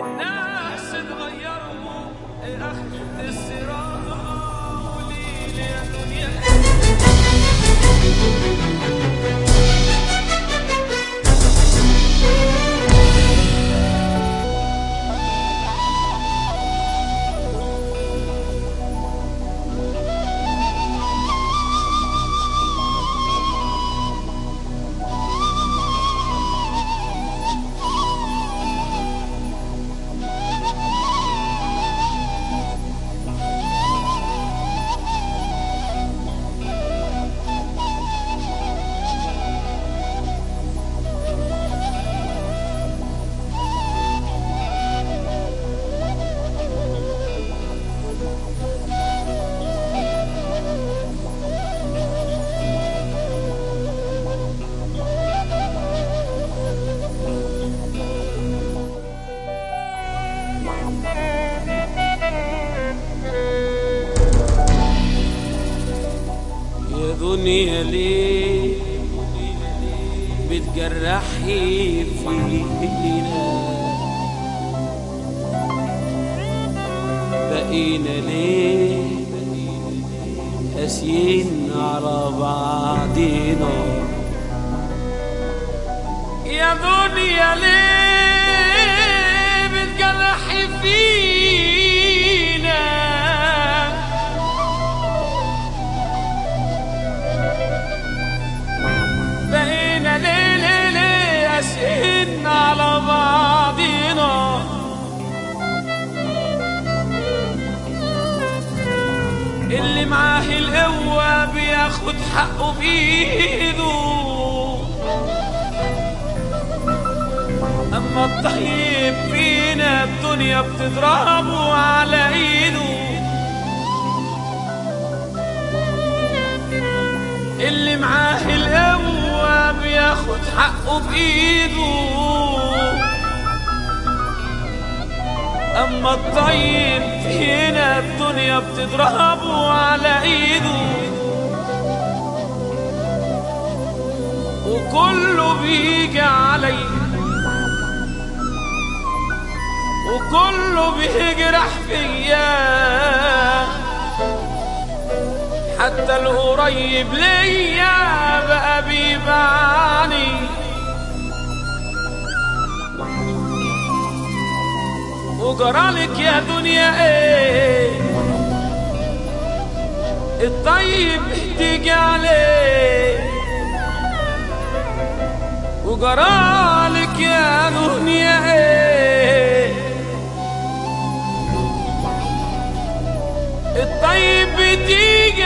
ناس اتغيروا اخذت الصراع وليل يا دنيا. دنيا ليه بتجرحي فينا؟ بقينا ليه قاسيين على بعضينا؟ يا دنيا ليه بتجرحي فينا؟ بقينا ليه ليه ليه قاسيين على بعضينا؟ اللي معاه القوة بياخد حقه بإيده، أما الطيب فينا الدنيا بتضربه على إيده. اللي معاه القوة بياخد حقه بإيده، أما الطيب فينا الدنيا بتضربه على إيده. وكله بيجي عليه وكله بيجرح فيا، حتى القريب ليا بقى بيبعني. وجرالك يا دنيا ايه؟ الطيب بتيجي عليه. وجرالك يا دنيا ايه؟ الطيب بتيجي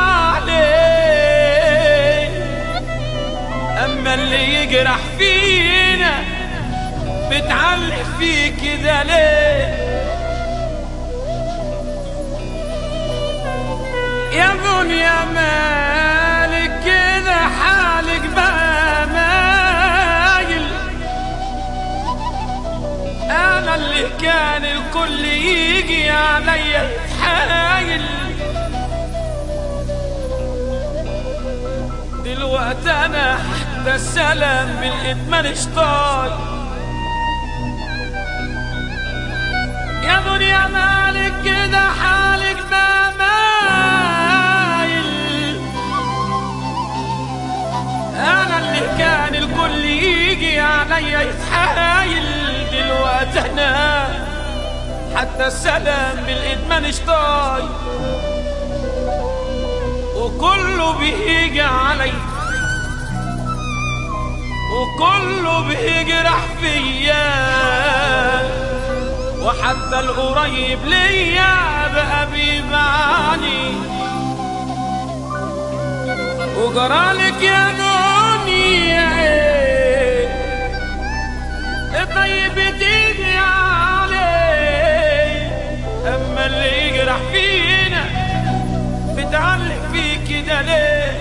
عليه، اما اللي يجرح فينا بتعلق فيه كده ليه؟ يا دنيا مالك كده حالك بقى مايل؟ انا اللي كان الكل يجي عليا يتحايل، دلوقتي انا حتى السلام بالايد مانيش طايق. يا دنيا مالك كده حالك بقى مايل؟ انا اللي كان الكل يجي عليا يتحايل، دلوقتي انا حتى السلام بالايد مانيش طايق. وكله بيجي علي وكله بيجرح فيا، وحتى القريب ليا بقى بيبعني. وجرالك يا دنيا ايه؟ الطيب بتيجي عليه، اما اللي يجرح فينا بتعلق فيه كده ليه؟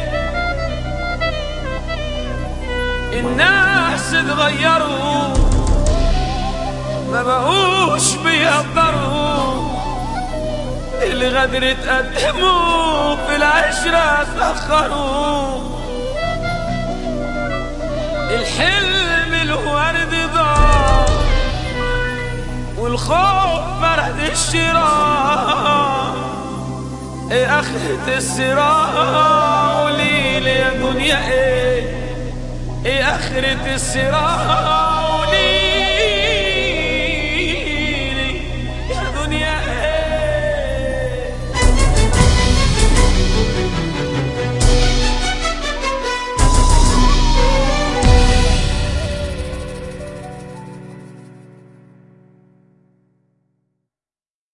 الناس اتغيروا ما بقوش بيقدروا، الغدر اتقدموا في العشرة اتأخروا. الحلم الورد ضاع والخوف فرد الشراء. ايه اخرة الصراع؟ قوليلي يا دنيا ايه اخرة الصراع؟